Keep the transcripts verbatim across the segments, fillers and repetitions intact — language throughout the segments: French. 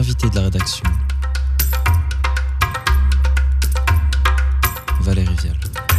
L'invité de la rédaction, Valérie Vial.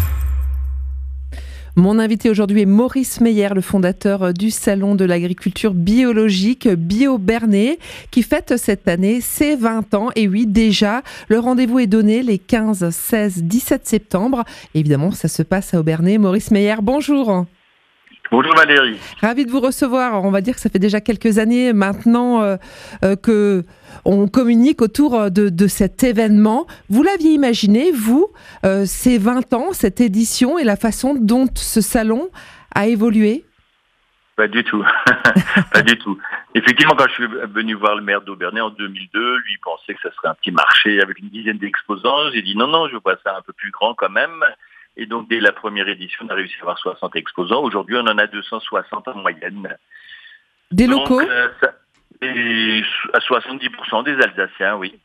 Mon invité aujourd'hui est Maurice Meyer, le fondateur du Salon de l'agriculture biologique Bio-Bernay, qui fête cette année ses vingt ans. Et oui, déjà, le rendez-vous est donné les quinze, seize, dix-sept septembre. Et évidemment, ça se passe à Aubernay. Maurice Meyer, bonjour. Bonjour Valérie. Ravi de vous recevoir. On va dire que ça fait déjà quelques années maintenant euh, euh, que on communique autour de, de cet événement. Vous l'aviez imaginé, vous, euh, ces vingt ans, cette édition et la façon dont ce salon a évolué? Pas du tout. Pas du tout. Effectivement, quand je suis venu voir le maire d'Aubernay en deux mille deux, lui il pensait que ça serait un petit marché avec une dizaine d'exposants. J'ai dit non, non, je vois ça un peu plus grand quand même. Et donc, dès la première édition, on a réussi à avoir soixante exposants. Aujourd'hui, on en a deux cent soixante en moyenne. Des donc, locaux euh, ça, et à soixante-dix pour cent des Alsaciens, oui.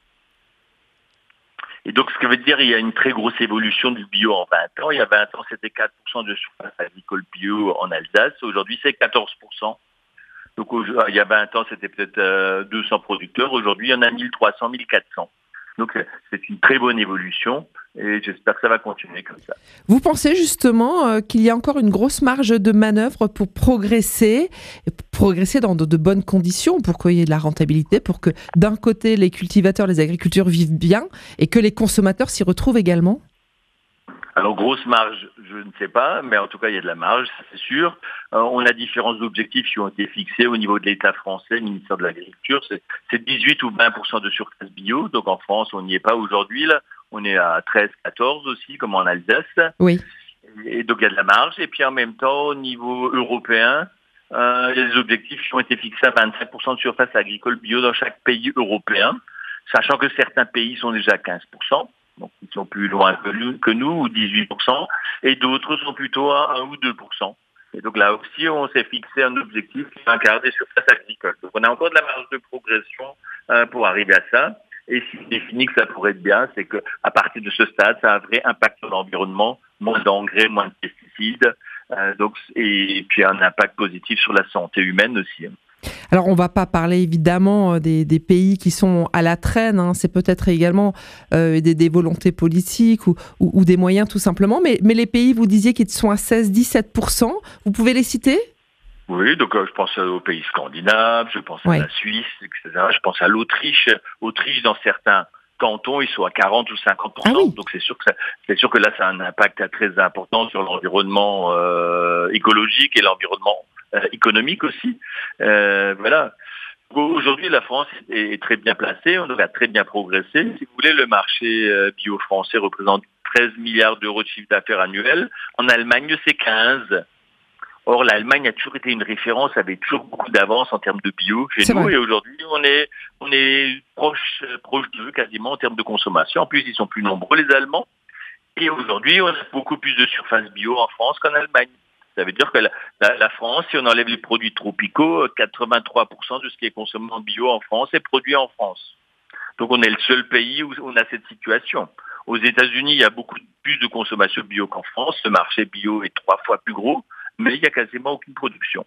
Et donc, ce que veut dire, il y a une très grosse évolution du bio en vingt ans. Il y a vingt ans, c'était quatre pour cent de surface agricole bio en Alsace. Aujourd'hui, c'est quatorze pour cent. Donc, il y a vingt ans, c'était peut-être euh, deux cents producteurs. Aujourd'hui, il y en a mille trois cents, mille quatre cents. Donc, c'est une très bonne évolution et j'espère que ça va continuer comme ça. Vous pensez justement euh, qu'il y a encore une grosse marge de manœuvre pour progresser, progresser dans de, de bonnes conditions, pour qu'il y ait de la rentabilité, pour que d'un côté, les cultivateurs, les agriculteurs vivent bien et que les consommateurs s'y retrouvent également? Alors, grosse marge, je ne sais pas, mais en tout cas, il y a de la marge, ça c'est sûr. Euh, on a différents objectifs qui ont été fixés au niveau de l'État français, le ministère de l'Agriculture. C'est, c'est dix-huit ou vingt pour cent de surface bio. Donc, en France, on n'y est pas aujourd'hui. Là. On est à treize, quatorze aussi, comme en Alsace. Oui. Et donc, il y a de la marge. Et puis, en même temps, au niveau européen, euh, il y a des objectifs qui ont été fixés à vingt-cinq pour cent de surface agricole bio dans chaque pays européen, sachant que certains pays sont déjà à quinze pour cent. Donc, ils sont plus loin que nous, ou dix-huit pour cent, et d'autres sont plutôt à un ou deux pour cent. Et donc là aussi, on s'est fixé un objectif qui est un quart des surfaces agricoles. Donc on a encore de la marge de progression euh, pour arriver à ça. Et ce qui définit que ça pourrait être bien, c'est qu'à partir de ce stade, ça a un vrai impact sur l'environnement, moins d'engrais, moins de pesticides, euh, donc, et puis un impact positif sur la santé humaine aussi. Alors, on ne va pas parler évidemment des, des pays qui sont à la traîne, hein. C'est peut-être également euh, des, des volontés politiques ou, ou, ou des moyens tout simplement, mais, mais les pays, vous disiez qu'ils sont à seize à dix-sept pour cent, vous pouvez les citer? Oui, donc euh, je pense aux pays scandinaves, je pense ouais. à la Suisse, et cetera. Je pense à l'Autriche. Autriche, dans certains cantons, ils sont à quarante ou cinquante pour cent. Ah oui. Donc c'est sûr que ça, c'est sûr que là, ça a un impact très important sur l'environnement euh, écologique et l'environnement euh, économique aussi. Euh, voilà. Aujourd'hui, la France est très bien placée, on a très bien progressé. Si vous voulez, le marché bio français représente treize milliards d'euros de chiffre d'affaires annuel. En Allemagne, c'est quinze. Or, l'Allemagne a toujours été une référence, avait toujours beaucoup d'avance en termes de bio chez c'est nous. Vrai. Et aujourd'hui, on est, on est proche, proche d'eux quasiment en termes de consommation. En plus, ils sont plus nombreux, les Allemands. Et aujourd'hui, on a beaucoup plus de surface bio en France qu'en Allemagne. Ça veut dire que la, la, la France, si on enlève les produits tropicaux, quatre-vingt-trois pour cent de ce qui est consommé en bio en France est produit en France. Donc on est le seul pays où on a cette situation. Aux États-Unis, il y a beaucoup plus de consommation bio qu'en France. Le marché bio est trois fois plus gros, mais il n'y a quasiment aucune production.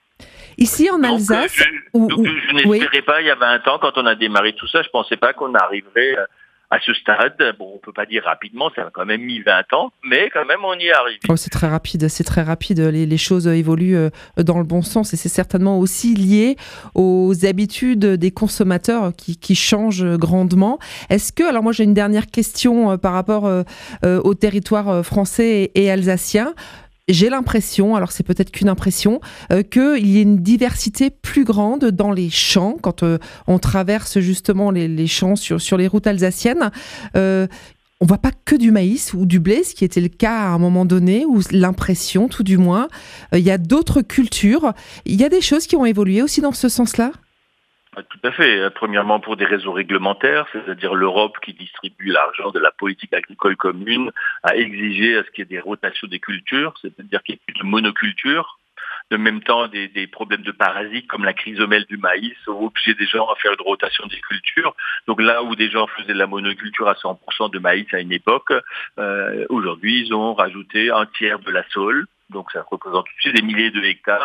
Ici en Alsace... Donc, je, ou, donc, je n'espérais oui. pas, il y a vingt ans, quand on a démarré tout ça, je ne pensais pas qu'on arriverait à ce stade. Bon, on ne peut pas dire rapidement, ça a quand même mis vingt ans, mais quand même on y est arrivé. Oh, c'est très rapide, c'est très rapide. Les, les choses évoluent dans le bon sens et c'est certainement aussi lié aux habitudes des consommateurs qui, qui changent grandement. Est-ce que, alors moi j'ai une dernière question par rapport euh, au territoire français et, et alsacien. J'ai l'impression, alors c'est peut-être qu'une impression, euh, qu'il y ait une diversité plus grande dans les champs, quand euh, on traverse justement les, les champs sur, sur les routes alsaciennes. Euh, on ne voit pas que du maïs ou du blé, ce qui était le cas à un moment donné, ou l'impression tout du moins. Euh, il y a d'autres cultures. Il y a des choses qui ont évolué aussi dans ce sens-là ? Tout à fait. Premièrement, pour des raisons réglementaires, c'est-à-dire l'Europe qui distribue l'argent de la politique agricole commune a exigé à ce qu'il y ait des rotations des cultures, c'est-à-dire qu'il n'y ait plus de monoculture. De même temps, des, des problèmes de parasites comme la chrysomèle du maïs ont obligé des gens à faire une rotation des cultures. Donc là où des gens faisaient de la monoculture à cent pour cent de maïs à une époque, euh, aujourd'hui ils ont rajouté un tiers de la saule. Donc ça représente aussi des milliers de hectares.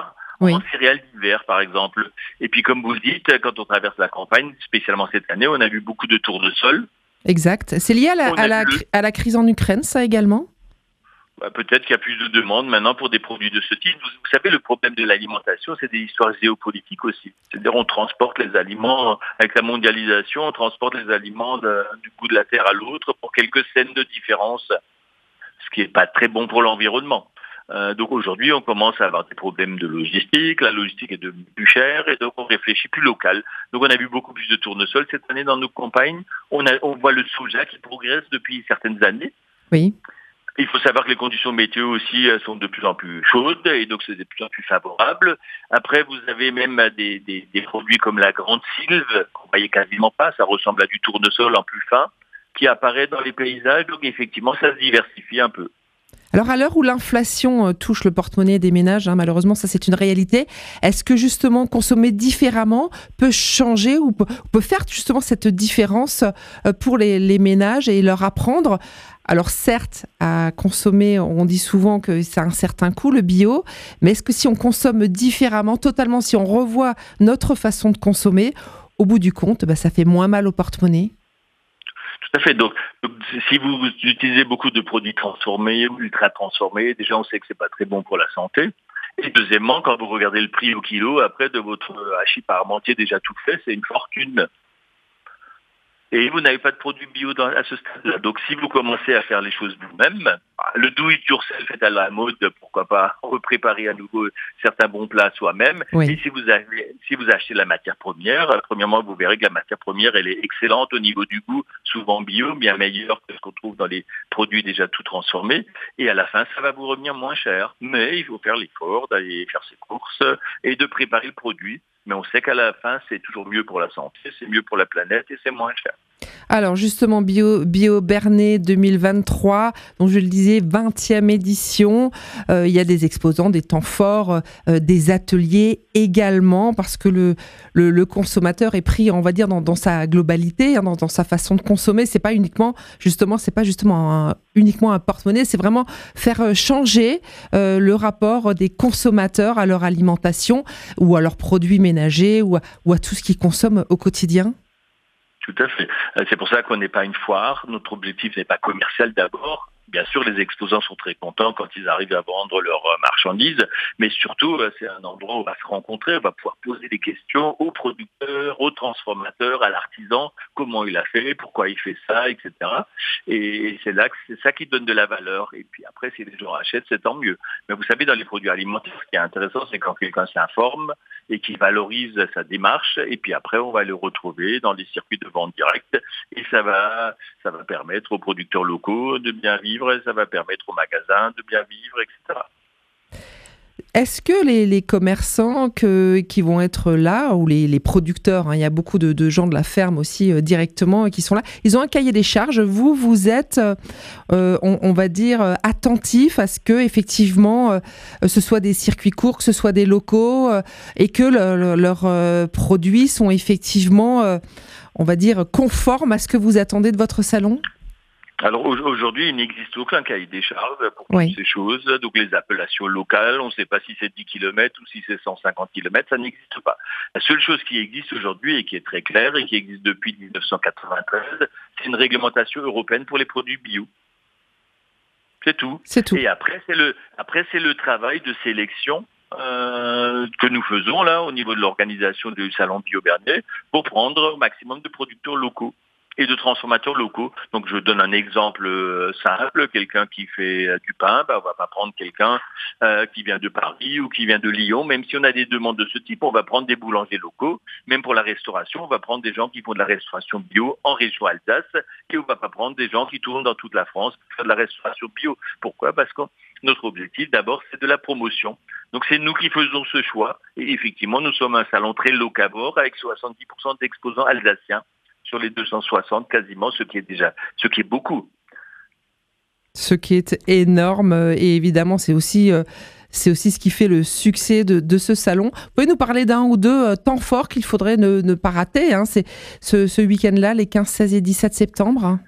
oui. en céréales d'hiver, par exemple. Et puis, comme vous le dites, quand on traverse la campagne, spécialement cette année, on a vu beaucoup de tournesol. Exact. C'est lié à la, à la, le... à la crise en Ukraine, ça également? Bah, peut-être qu'il y a plus de demandes maintenant pour des produits de ce type. Vous, vous savez, le problème de l'alimentation, c'est des histoires géopolitiques aussi. C'est-à-dire, on transporte les aliments, avec la mondialisation, on transporte les aliments de, du bout de la terre à l'autre pour quelques cents de différence, ce qui n'est pas très bon pour l'environnement. Euh, donc aujourd'hui, on commence à avoir des problèmes de logistique, la logistique est devenue plus chère et donc on réfléchit plus local. Donc on a vu beaucoup plus de tournesol cette année dans nos campagnes. On, a, on voit le soja qui progresse depuis certaines années. Oui. Il faut savoir que les conditions météo aussi sont de plus en plus chaudes et donc c'est de plus en plus favorable. Après, vous avez même des, des, des produits comme la grande sylve, qu'on voyait quasiment pas, ça ressemble à du tournesol en plus fin, qui apparaît dans les paysages, donc effectivement ça se diversifie un peu. Alors à l'heure où l'inflation touche le porte-monnaie des ménages, hein, malheureusement ça c'est une réalité, est-ce que justement consommer différemment peut changer ou peut, peut faire justement cette différence pour les, les ménages et leur apprendre? Alors certes, à consommer, on dit souvent que ça a un certain coût, le bio, mais est-ce que si on consomme différemment, totalement, si on revoit notre façon de consommer, au bout du compte, bah, ça fait moins mal au porte-monnaie? Tout à fait. Donc, si vous utilisez beaucoup de produits transformés ou ultra transformés, déjà on sait que c'est pas très bon pour la santé. Et deuxièmement, quand vous regardez le prix au kilo, après de votre hachis parmentier déjà tout fait, c'est une fortune. Et vous n'avez pas de produits bio dans, à ce stade-là. Donc, si vous commencez à faire les choses vous-même, le do it yourself est à la mode, pourquoi pas repréparer à nouveau certains bons plats soi-même. Oui. Et si vous avez, si vous achetez la matière première, premièrement, vous verrez que la matière première, elle est excellente au niveau du goût, souvent bio, bien meilleure que ce qu'on trouve dans les produits déjà tout transformés. Et à la fin, ça va vous revenir moins cher. Mais il faut faire l'effort d'aller faire ses courses et de préparer le produit. Mais on sait qu'à la fin, c'est toujours mieux pour la santé, c'est mieux pour la planète et c'est moins cher. Alors justement, Bio, Bio Bernay deux mille vingt-trois, donc je le disais, vingtième édition, euh, il y a des exposants, des temps forts, euh, des ateliers également, parce que le, le, le consommateur est pris, on va dire, dans, dans sa globalité, hein, dans, dans sa façon de consommer. C'est pas uniquement, justement, c'est pas justement un, uniquement un porte-monnaie, c'est vraiment faire changer euh, le rapport des consommateurs à leur alimentation ou à leurs produits ménagers ou à, ou à tout ce qu'ils consomment au quotidien. Tout à fait. C'est pour ça qu'on n'est pas une foire. Notre objectif n'est pas commercial d'abord. Bien sûr, les exposants sont très contents quand ils arrivent à vendre leurs marchandises, mais surtout, c'est un endroit où on va se rencontrer, on va pouvoir poser des questions aux producteurs, aux transformateurs, à l'artisan, comment il a fait, pourquoi il fait ça, et cetera. Et c'est là que c'est ça qui donne de la valeur. Et puis après, si les gens achètent, c'est tant mieux. Mais vous savez, dans les produits alimentaires, ce qui est intéressant, c'est quand quelqu'un s'informe et qui valorise sa démarche, et puis après, on va le retrouver dans les circuits de vente directe, et ça va, ça va permettre aux producteurs locaux de bien vivre, et ça va permettre aux magasins de bien vivre, et cetera. Est-ce que les, les commerçants que, qui vont être là, ou les, les producteurs, hein, il y a beaucoup de, de gens de la ferme aussi euh, directement qui sont là, ils ont un cahier des charges. Vous, vous êtes, euh, on, on va dire, euh, attentif à ce que effectivement, euh, ce soit des circuits courts, que ce soit des locaux, euh, et que le, le, leurs euh, produits sont effectivement, euh, on va dire, conformes à ce que vous attendez de votre salon? Alors aujourd'hui, il n'existe aucun cahier des charges pour toutes oui. ces choses. Donc les appellations locales, on ne sait pas si c'est dix kilomètres ou si c'est cent cinquante kilomètres, ça n'existe pas. La seule chose qui existe aujourd'hui et qui est très claire et qui existe depuis dix-neuf cent quatre-vingt-treize, c'est une réglementation européenne pour les produits bio. C'est tout. C'est tout. Et après, c'est le, après, c'est le travail de sélection euh, que nous faisons là au niveau de l'organisation du Salon Bio Bernay pour prendre au maximum de producteurs locaux et de transformateurs locaux. Donc je donne un exemple simple, quelqu'un qui fait du pain, ben, on va pas prendre quelqu'un euh, qui vient de Paris ou qui vient de Lyon, même si on a des demandes de ce type, on va prendre des boulangers locaux. Même pour la restauration, on va prendre des gens qui font de la restauration bio en région Alsace, et on va pas prendre des gens qui tournent dans toute la France pour faire de la restauration bio. Pourquoi? Parce que notre objectif d'abord c'est de la promotion. Donc c'est nous qui faisons ce choix, et effectivement nous sommes un salon très locavore avec soixante-dix pour cent d'exposants alsaciens sur les deux cent soixante quasiment, ce qui est déjà, ce qui est beaucoup. Ce qui est énorme, et évidemment c'est aussi, euh, c'est aussi ce qui fait le succès de, de ce salon. Vous pouvez nous parler d'un ou deux euh, temps forts qu'il faudrait ne, ne pas rater, hein, c'est ce, ce week-end-là, les quinze, seize et dix-sept septembre?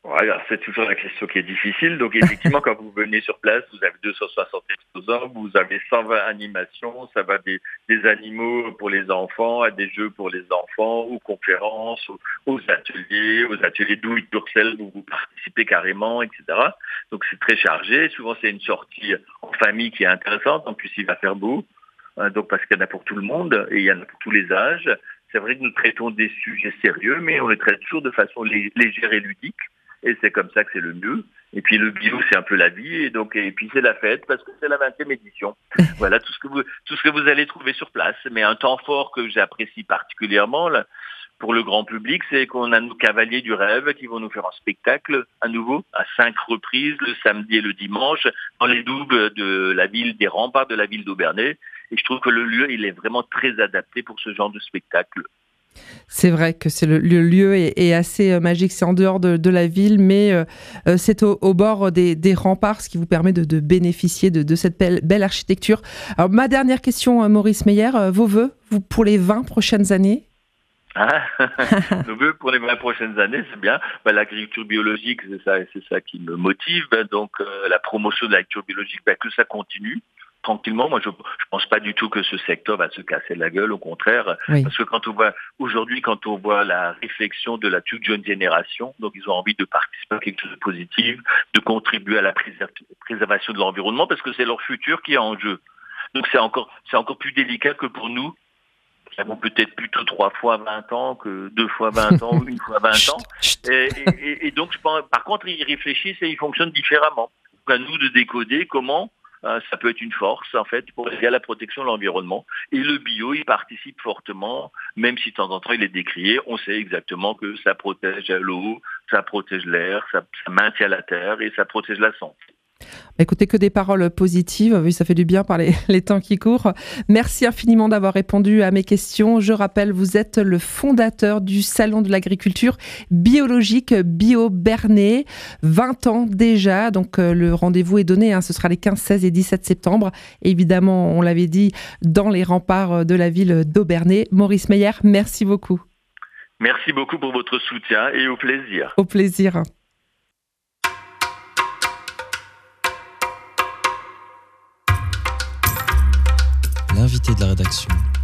Voilà, c'est toujours la question qui est difficile. Donc effectivement, quand vous venez sur place, vous avez deux cent soixante exposants, vous avez cent vingt animations, ça va des, des animaux pour les enfants, à des jeux pour les enfants, aux conférences, aux, aux ateliers, aux ateliers do it yourself où vous participez carrément, et cetera. Donc c'est très chargé. Souvent c'est une sortie en famille qui est intéressante. En plus il va faire beau, hein, donc parce qu'il y en a pour tout le monde et il y en a pour tous les âges. C'est vrai que nous traitons des sujets sérieux, mais on les traite toujours de façon lé- légère et ludique. Et c'est comme ça que c'est le mieux. Et puis le bio, c'est un peu la vie. Et donc, et puis c'est la fête parce que c'est la vingtième édition. Voilà tout ce que vous, tout ce que vous allez trouver sur place. Mais un temps fort que j'apprécie particulièrement, là, pour le grand public, c'est qu'on a nos cavaliers du rêve qui vont nous faire un spectacle à nouveau, à cinq reprises, le samedi et le dimanche, dans les doubles de la ville, des remparts de la ville d'Aubernais. Et je trouve que le lieu, il est vraiment très adapté pour ce genre de spectacle. C'est vrai que c'est le, le lieu est, est assez magique, c'est en dehors de, de la ville, mais euh, c'est au, au bord des, des remparts, ce qui vous permet de, de bénéficier de, de cette belle, belle architecture. Alors ma dernière question, Maurice Meyer, vos vœux vous, pour les vingt prochaines années? Ah, nos vœux pour les vingt prochaines années, c'est bien. Ben, l'agriculture biologique, c'est ça, c'est ça qui me motive. Donc euh, la promotion de l'agriculture biologique, ben, que ça continue. Tranquillement, moi je ne pense pas du tout que ce secteur va se casser la gueule, au contraire, oui. Parce que quand on voit aujourd'hui, quand on voit la réflexion de la toute jeune génération, donc ils ont envie de participer à quelque chose de positif, de contribuer à la préservation de l'environnement, parce que c'est leur futur qui est en jeu. Donc c'est encore, c'est encore plus délicat que pour nous, qui avons peut-être plutôt trois fois vingt ans que deux fois vingt ans ou une fois vingt ans. Et, et, et donc, je pense, par contre, ils réfléchissent et ils fonctionnent différemment. Donc à nous de décoder comment ça peut être une force, en fait, pour aider à la protection de l'environnement. Et le bio, il participe fortement, même si de temps en temps il est décrié. On sait exactement que ça protège l'eau, ça protège l'air, ça, ça maintient la terre et ça protège la santé. Écoutez, que des paroles positives, oui, ça fait du bien par les, les temps qui courent. Merci infiniment d'avoir répondu à mes questions. Je rappelle, vous êtes le fondateur du Salon de l'agriculture biologique Bio-Bernais, vingt ans déjà, donc euh, le rendez-vous est donné, hein, ce sera les quinze, seize et dix-sept septembre. Évidemment, on l'avait dit, dans les remparts de la ville d'Aubernais. Maurice Meyer, merci beaucoup. Merci beaucoup pour votre soutien et au plaisir. Au plaisir. L'invité de la rédaction.